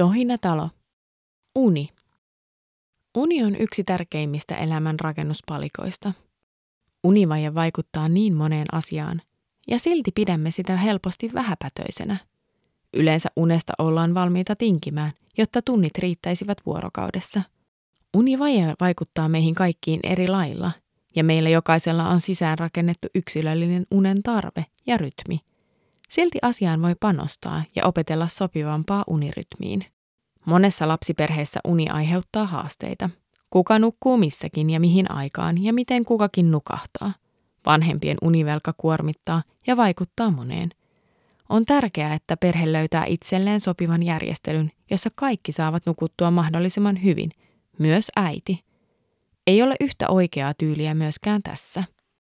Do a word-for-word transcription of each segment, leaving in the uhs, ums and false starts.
Tohinatalo. Uni. Uni on yksi tärkeimmistä elämän rakennuspalikoista. Univaje vaikuttaa niin moneen asiaan, ja silti pidämme sitä helposti vähäpätöisenä. Yleensä unesta ollaan valmiita tinkimään, jotta tunnit riittäisivät vuorokaudessa. Univaje vaikuttaa meihin kaikkiin eri lailla, ja meillä jokaisella on sisäänrakennettu yksilöllinen unen tarve ja rytmi. Silti asiaan voi panostaa ja opetella sopivampaa unirytmiin. Monessa lapsiperheessä uni aiheuttaa haasteita. Kuka nukkuu missäkin ja mihin aikaan ja miten kukakin nukahtaa. Vanhempien univelka kuormittaa ja vaikuttaa moneen. On tärkeää, että perhe löytää itselleen sopivan järjestelyn, jossa kaikki saavat nukuttua mahdollisimman hyvin, myös äiti. Ei ole yhtä oikeaa tyyliä myöskään tässä.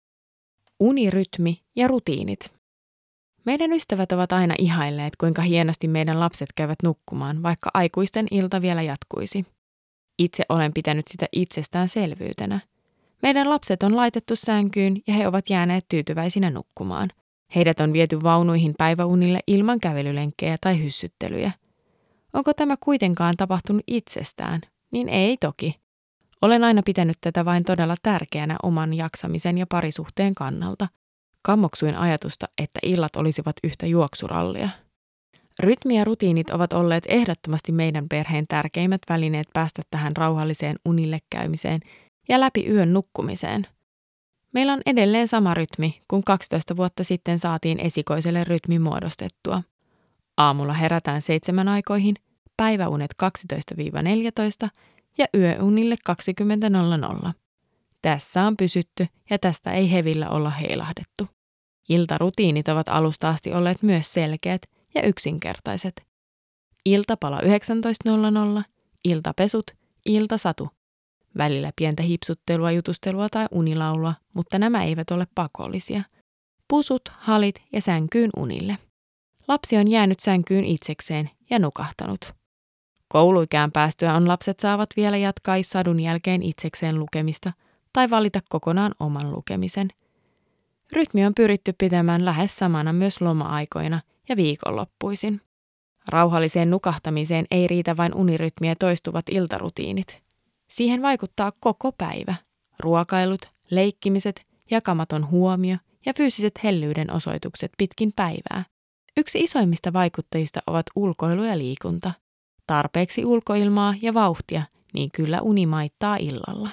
Unirytmi ja rutiinit. Meidän ystävät ovat aina ihailleet, kuinka hienosti meidän lapset käyvät nukkumaan, vaikka aikuisten ilta vielä jatkuisi. Itse olen pitänyt sitä itsestäänselvyytenä. Meidän lapset on laitettu sänkyyn ja he ovat jääneet tyytyväisinä nukkumaan. Heidät on viety vaunuihin päiväunille ilman kävelylenkkejä tai hyssyttelyjä. Onko tämä kuitenkaan tapahtunut itsestään? Niin ei toki. Olen aina pitänyt tätä vain todella tärkeänä oman jaksamisen ja parisuhteen kannalta. Kammoksuin ajatusta, että illat olisivat yhtä juoksurallia. Rytmi ja rutiinit ovat olleet ehdottomasti meidän perheen tärkeimmät välineet päästä tähän rauhalliseen unille käymiseen ja läpi yön nukkumiseen. Meillä on edelleen sama rytmi, kun kaksitoista vuotta sitten saatiin esikoiselle rytmi muodostettua. Aamulla herätään seitsemän aikoihin, päiväunet kaksitoista neljätoista ja yöunille kaksikymmentä nolla nolla. Tässä on pysytty ja tästä ei hevillä olla heilahdettu. Iltarutiinit ovat alusta asti olleet myös selkeät ja yksinkertaiset. Iltapala yhdeksäntoista nolla nolla, iltapesut, iltasatu. Välillä pientä hipsuttelua, jutustelua tai unilaulua, mutta nämä eivät ole pakollisia. Pusut, halit ja sänkyyn unille. Lapsi on jäänyt sänkyyn itsekseen ja nukahtanut. Kouluikään päästyä on lapset saavat vielä jatkaa sadun jälkeen itsekseen lukemista tai valita kokonaan oman lukemisen. Rytmi on pyritty pitämään lähes samana myös loma-aikoina ja viikonloppuisin. Rauhalliseen nukahtamiseen ei riitä vain unirytmi ja toistuvat iltarutiinit. Siihen vaikuttaa koko päivä. Ruokailut, leikkimiset, jakamaton huomio ja fyysiset hellyyden osoitukset pitkin päivää. Yksi isoimmista vaikuttajista ovat ulkoilu ja liikunta. Tarpeeksi ulkoilmaa ja vauhtia, niin kyllä uni maittaa illalla.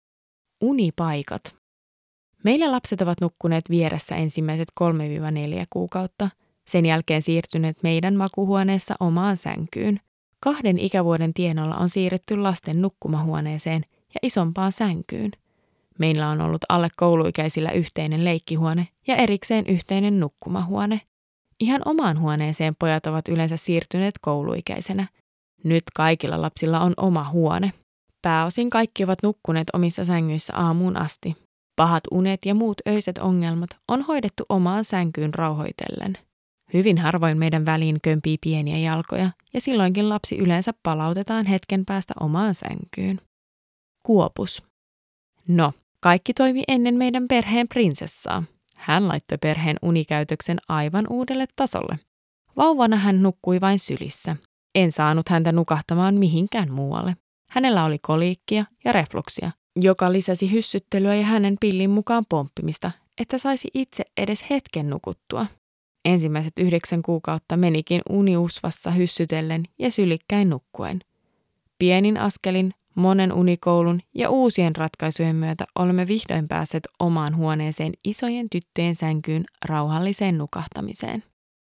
Unipaikat. Meillä lapset ovat nukkuneet vieressä ensimmäiset kolme neljä kuukautta, sen jälkeen siirtyneet meidän makuhuoneessa omaan sänkyyn. Kahden ikävuoden tienoilla on siirrytty lasten nukkumahuoneeseen ja isompaan sänkyyn. Meillä on ollut alle kouluikäisillä yhteinen leikkihuone ja erikseen yhteinen nukkumahuone. Ihan omaan huoneeseen pojat ovat yleensä siirtyneet kouluikäisenä. Nyt kaikilla lapsilla on oma huone. Pääosin kaikki ovat nukkuneet omissa sängyissä aamuun asti. Pahat unet ja muut öiset ongelmat on hoidettu omaan sänkyyn rauhoitellen. Hyvin harvoin meidän väliin kömpii pieniä jalkoja ja silloinkin lapsi yleensä palautetaan hetken päästä omaan sänkyyn. Kuopus. No, kaikki toimi ennen meidän perheen prinsessaa. Hän laittoi perheen unikäytöksen aivan uudelle tasolle. Vauvana hän nukkui vain sylissä. En saanut häntä nukahtamaan mihinkään muualle. Hänellä oli koliikkia ja refluksia, joka lisäsi hyssyttelyä ja hänen pillin mukaan pomppimista, että saisi itse edes hetken nukuttua. Ensimmäiset yhdeksän kuukautta menikin uniusvassa hyssytellen ja sylikkäin nukkuen. Pienin askelin, monen unikoulun ja uusien ratkaisujen myötä olemme vihdoin päässeet omaan huoneeseen isojen tyttöjen sänkyyn rauhalliseen nukahtamiseen.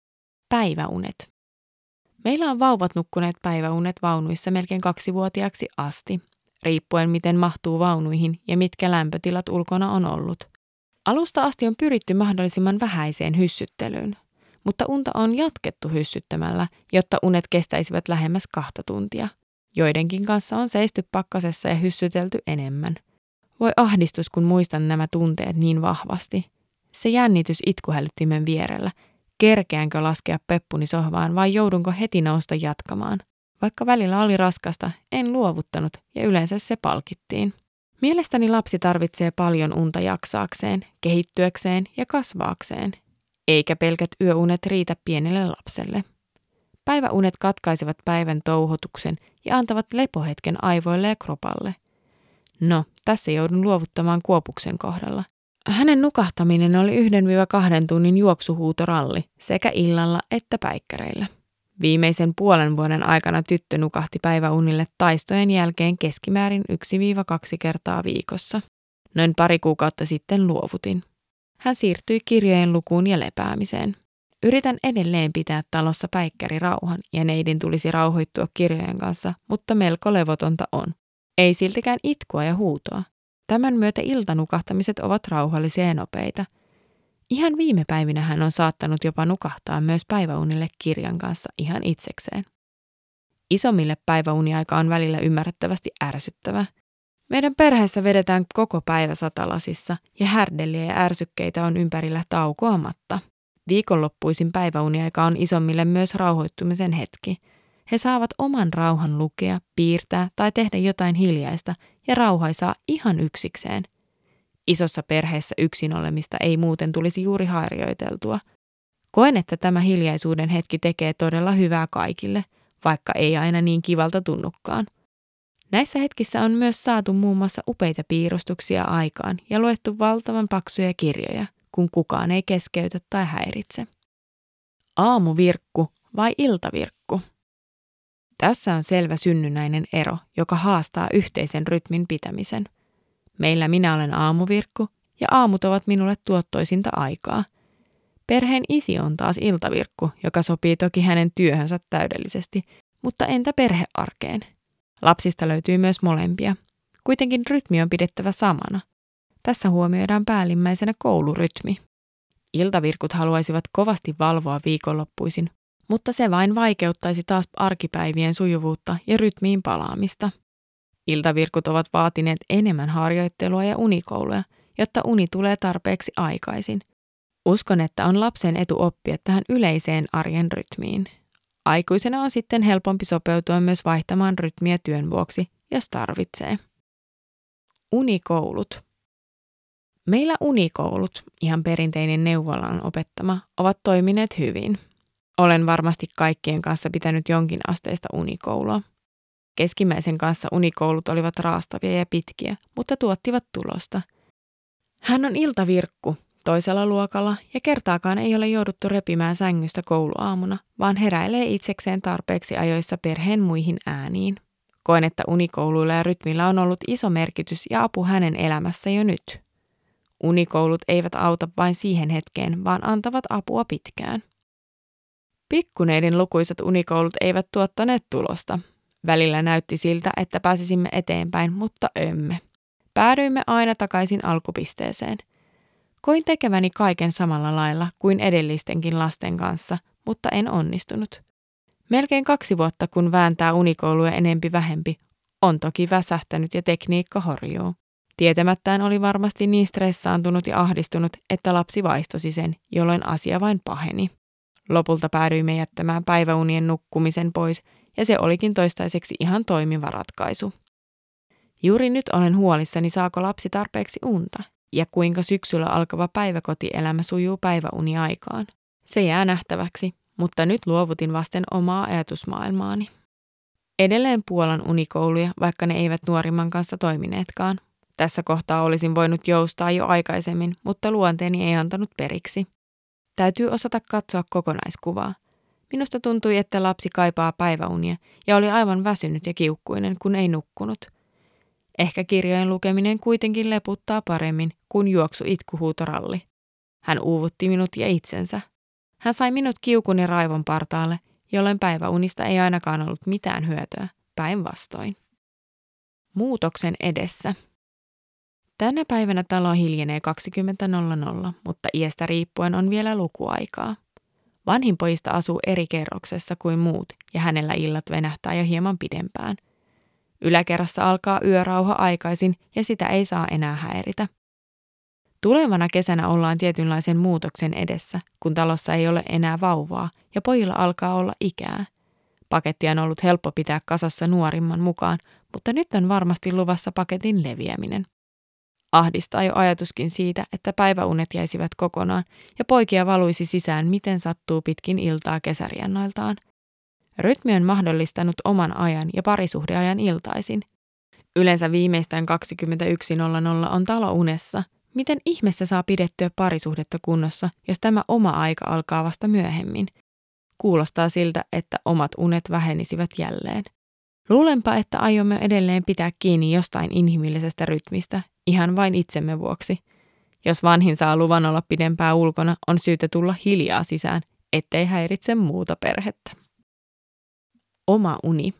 Päiväunet. Meillä on vauvat nukkuneet päiväunet vaunuissa melkein kaksivuotiaaksi asti, riippuen miten mahtuu vaunuihin ja mitkä lämpötilat ulkona on ollut. Alusta asti on pyritty mahdollisimman vähäiseen hyssyttelyyn, mutta unta on jatkettu hyssyttämällä, jotta unet kestäisivät lähemmäs kahta tuntia. Joidenkin kanssa on seisty pakkasessa ja hyssytelty enemmän. Voi ahdistus, kun muistan nämä tunteet niin vahvasti. Se jännitys itkuhälyttimen vierellä. Kerkeänkö laskea peppuni sohvaan vai joudunko heti nousta jatkamaan? Vaikka välillä oli raskasta, en luovuttanut ja yleensä se palkittiin. Mielestäni lapsi tarvitsee paljon unta jaksaakseen, kehittyäkseen ja kasvaakseen, eikä pelkät yöunet riitä pienelle lapselle. Päiväunet katkaisivat päivän touhotuksen ja antavat lepohetken aivoille ja kropalle. No, tässä joudun luovuttamaan Kuopuksen kohdalla. Hänen nukahtaminen oli yhden kahden tunnin juoksuhuutoralli sekä illalla että päikkäreillä. Viimeisen puolen vuoden aikana tyttö nukahti päiväunille taistojen jälkeen keskimäärin yksi kaksi kertaa viikossa. Noin pari kuukautta sitten luovutin. Hän siirtyi kirjojen lukuun ja lepäämiseen. Yritän edelleen pitää talossa päikkärirauhan ja neidin tulisi rauhoittua kirjojen kanssa, mutta melko levotonta on. Ei siltikään itkua ja huutoa. Tämän myötä iltanukahtamiset ovat rauhallisia ja nopeita. Ihan viime päivinä hän on saattanut jopa nukahtaa myös päiväunille kirjan kanssa ihan itsekseen. Isommille päiväuniaika on välillä ymmärrettävästi ärsyttävä. Meidän perheessä vedetään koko päivä satalasissa ja härdelliä ja ärsykkeitä on ympärillä taukoamatta. Viikonloppuisin päiväuniaika on isommille myös rauhoittumisen hetki. He saavat oman rauhan lukea, piirtää tai tehdä jotain hiljaista ja rauhaisaa ihan yksikseen. Isossa perheessä yksin olemista ei muuten tulisi juuri harjoiteltua. Koen, että tämä hiljaisuuden hetki tekee todella hyvää kaikille, vaikka ei aina niin kivalta tunnukaan. Näissä hetkissä on myös saatu muun muassa upeita piirustuksia aikaan ja luettu valtavan paksuja kirjoja, kun kukaan ei keskeytä tai häiritse. Aamuvirkku vai iltavirkku? Tässä on selvä synnynnäinen ero, joka haastaa yhteisen rytmin pitämisen. Meillä minä olen aamuvirkku ja aamut ovat minulle tuottoisinta aikaa. Perheen isi on taas iltavirkku, joka sopii toki hänen työhönsä täydellisesti, mutta entä perhearkeen? Lapsista löytyy myös molempia. Kuitenkin rytmi on pidettävä samana. Tässä huomioidaan päällimmäisenä koulurytmi. Iltavirkut haluaisivat kovasti valvoa viikonloppuisin, mutta se vain vaikeuttaisi taas arkipäivien sujuvuutta ja rytmiin palaamista. Iltavirkut ovat vaatineet enemmän harjoittelua ja unikouluja, jotta uni tulee tarpeeksi aikaisin. Uskon, että on lapsen etu oppia tähän yleiseen arjen rytmiin. Aikuisena on sitten helpompi sopeutua myös vaihtamaan rytmiä työn vuoksi, jos tarvitsee. Unikoulut. Meillä unikoulut, ihan perinteinen neuvolan opettama, ovat toimineet hyvin. Olen varmasti kaikkien kanssa pitänyt jonkin asteista unikoulua. Keskimmäisen kanssa unikoulut olivat raastavia ja pitkiä, mutta tuottivat tulosta. Hän on iltavirkku toisella luokalla ja kertaakaan ei ole jouduttu repimään sängystä kouluaamuna, vaan heräilee itsekseen tarpeeksi ajoissa perheen muihin ääniin. Koen, että unikouluilla ja rytmillä on ollut iso merkitys ja apu hänen elämässä jo nyt. Unikoulut eivät auta vain siihen hetkeen, vaan antavat apua pitkään. Pikkuneidin lukuisat unikoulut eivät tuottaneet tulosta. Välillä näytti siltä, että pääsisimme eteenpäin, mutta emme. Päädyimme aina takaisin alkupisteeseen. Koin tekeväni kaiken samalla lailla kuin edellistenkin lasten kanssa, mutta en onnistunut. Melkein kaksi vuotta, kun vääntää unikouluja enempi vähempi, on toki väsähtänyt ja tekniikka horjuu. Tietämättään oli varmasti niin stressaantunut ja ahdistunut, että lapsi vaistosi sen, jolloin asia vain paheni. Lopulta päädyimme jättämään päiväunien nukkumisen pois, ja se olikin toistaiseksi ihan toimiva ratkaisu. Juuri nyt olen huolissani, saako lapsi tarpeeksi unta, ja kuinka syksyllä alkava päiväkotielämä sujuu päiväuniaikaan. Se jää nähtäväksi, mutta nyt luovutin vasten omaa ajatusmaailmaani. Edelleen puolan unikouluja, vaikka ne eivät nuorimman kanssa toimineetkaan. Tässä kohtaa olisin voinut joustaa jo aikaisemmin, mutta luonteeni ei antanut periksi. Täytyy osata katsoa kokonaiskuvaa. Minusta tuntui, että lapsi kaipaa päiväunia ja oli aivan väsynyt ja kiukkuinen, kun ei nukkunut. Ehkä kirjojen lukeminen kuitenkin leputtaa paremmin kuin juoksu itkuhuutoralli. Hän uuvutti minut ja itsensä. Hän sai minut kiukun ja raivon partaalle, jolloin päiväunista ei ainakaan ollut mitään hyötyä, päinvastoin. Muutoksen edessä. Tänä päivänä talo hiljenee kaksikymmentä nolla nolla, mutta iästä riippuen on vielä lukuaikaa. Vanhin pojista asuu eri kerroksessa kuin muut ja hänellä illat venähtää jo hieman pidempään. Yläkerrassa alkaa yörauha aikaisin ja sitä ei saa enää häiritä. Tulevana kesänä ollaan tietynlaisen muutoksen edessä, kun talossa ei ole enää vauvaa ja pojilla alkaa olla ikää. Pakettia on ollut helppo pitää kasassa nuorimman mukaan, mutta nyt on varmasti luvassa paketin leviäminen. Ahdistaa jo ajatuskin siitä, että päiväunet jäisivät kokonaan ja poikia valuisi sisään miten sattuu pitkin iltaa kesäriennoiltaan. Rytmi on mahdollistanut oman ajan ja parisuhdeajan iltaisin. Yleensä viimeistään kaksikymmentäyksi nolla nolla on talo unessa. Miten ihmeessä saa pidettyä parisuhdetta kunnossa, jos tämä oma aika alkaa vasta myöhemmin? Kuulostaa siltä, että omat unet vähenisivät jälleen. Luulenpa, että aiomme edelleen pitää kiinni jostain inhimillisestä rytmistä, ihan vain itsemme vuoksi. Jos vanhin saa luvan olla pidempään ulkona, on syytä tulla hiljaa sisään, ettei häiritse muuta perhettä. Oma uni.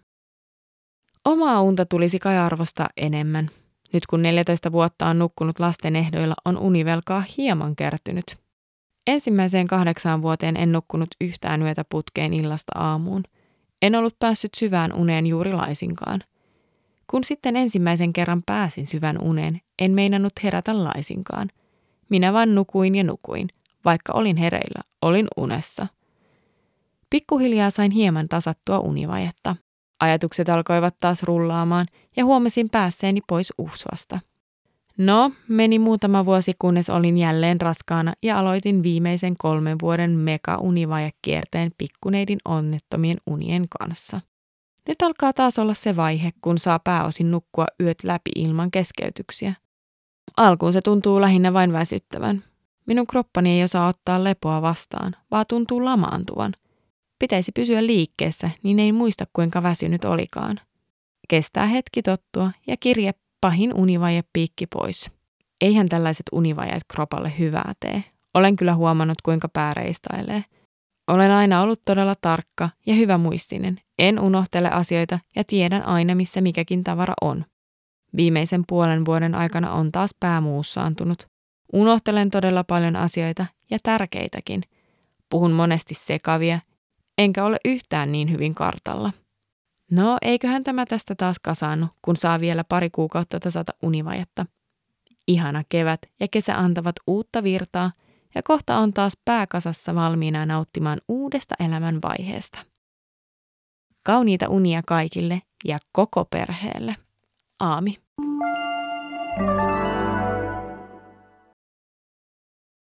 Omaa unta tulisi kai arvostaa enemmän. Nyt kun neljätoista vuotta on nukkunut lasten ehdoilla, on univelkaa hieman kertynyt. Ensimmäiseen kahdeksaan vuoteen en nukkunut yhtään yötä putkeen illasta aamuun. En ollut päässyt syvään uneen juuri laisinkaan. Kun sitten ensimmäisen kerran pääsin syvän uneen, en meinannut herätä laisinkaan. Minä vain nukuin ja nukuin. Vaikka olin hereillä, olin unessa. Pikkuhiljaa sain hieman tasattua univajetta. Ajatukset alkoivat taas rullaamaan ja huomasin päässeeni pois usvasta. No, meni muutama vuosi, kunnes olin jälleen raskaana ja aloitin viimeisen kolmen vuoden mega-univajekierteen pikkuneidin onnettomien unien kanssa. Nyt alkaa taas olla se vaihe, kun saa pääosin nukkua yöt läpi ilman keskeytyksiä. Alkuun se tuntuu lähinnä vain väsyttävän. Minun kroppani ei osaa ottaa lepoa vastaan, vaan tuntuu lamaantuvan. Pitäisi pysyä liikkeessä, niin ei muista kuinka väsynyt olikaan. Kestää hetki tottua ja kirje pahin univajepiikki pois. Eihän tällaiset univajeet kropalle hyvää tee. Olen kyllä huomannut, kuinka pää reistailee. Olen aina ollut todella tarkka ja hyvämuistinen. En unohtele asioita ja tiedän aina, missä mikäkin tavara on. Viimeisen puolen vuoden aikana on taas pää muussaantunut. Unohtelen todella paljon asioita ja tärkeitäkin. Puhun monesti sekavia, enkä ole yhtään niin hyvin kartalla. No, eiköhän tämä tästä taas kasaannu, kun saa vielä pari kuukautta tasata univajetta. Ihana kevät ja kesä antavat uutta virtaa ja kohta on taas pääkasassa valmiina nauttimaan uudesta elämän vaiheesta. Kauniita unia kaikille ja koko perheelle. Aami.